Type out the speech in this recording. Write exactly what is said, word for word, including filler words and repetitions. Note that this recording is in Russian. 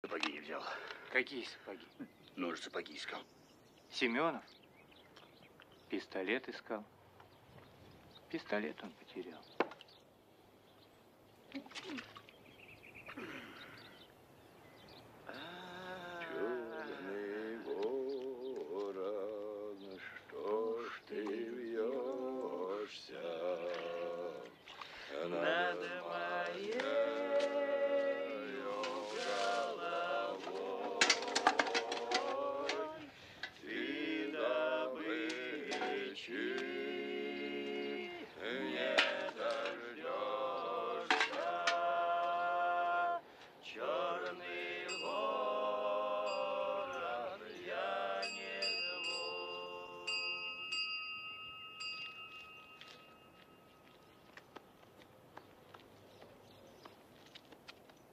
Сапоги не взял. Какие сапоги? Ну, же сапоги искал. Семенов пистолет искал. Пистолет он потерял.